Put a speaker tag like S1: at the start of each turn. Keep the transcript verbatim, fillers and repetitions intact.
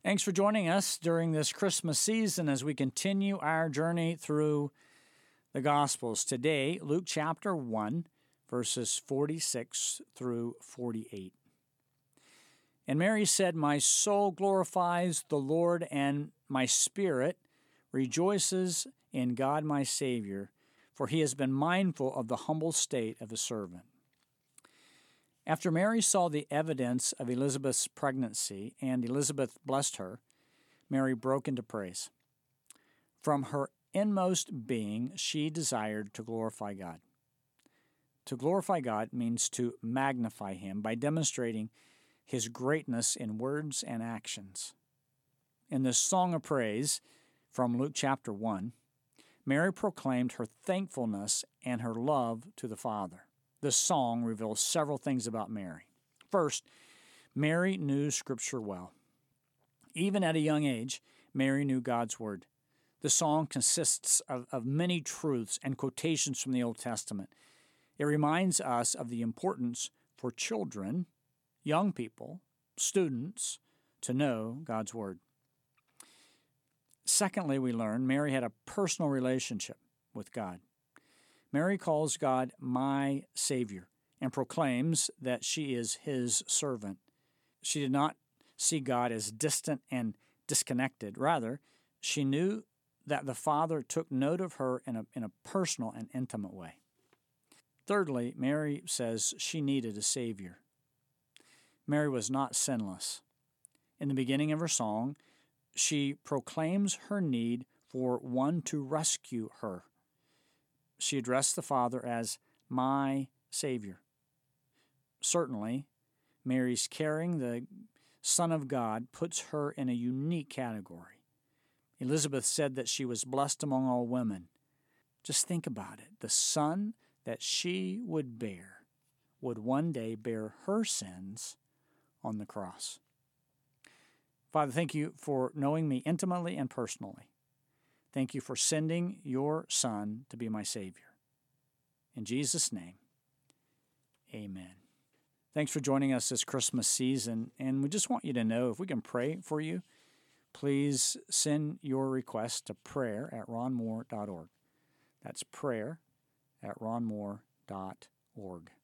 S1: Thanks for joining us during this Christmas season as we continue our journey through the Gospels. Today, Luke chapter one, verses forty-six through forty-eight. And Mary said, "My soul glorifies the Lord, and my spirit rejoices in God my Savior, for he has been mindful of the humble state of his servant." After Mary saw the evidence of Elizabeth's pregnancy, and Elizabeth blessed her, Mary broke into praise. From her inmost being, she desired to glorify God. To glorify God means to magnify him by demonstrating his greatness in words and actions. In this song of praise from Luke chapter one, Mary proclaimed her thankfulness and her love to the Father. This song reveals several things about Mary. First, Mary knew Scripture well. Even at a young age, Mary knew God's Word. The song consists of, of many truths and quotations from the Old Testament. It reminds us of the importance for children, young people, students, to know God's Word. Secondly, we learn Mary had a personal relationship with God. Mary calls God my Savior and proclaims that she is his servant. She did not see God as distant and disconnected. Rather, she knew that the Father took note of her in a, in a personal and intimate way. Thirdly, Mary says she needed a Savior. Mary was not sinless. In the beginning of her song, she proclaims her need for one to rescue her. She addressed the Father as my Savior. Certainly, Mary's carrying the Son of God puts her in a unique category. Elizabeth said that she was blessed among all women. Just think about it. The Son that she would bear would one day bear her sins on the cross. Father, thank you for knowing me intimately and personally. Thank you for sending your Son to be my Savior. In Jesus' name, amen. Thanks for joining us this Christmas season, and we just want you to know if we can pray for you, please send your request to prayer at ron moore dot org. That's prayer at ron moore dot org.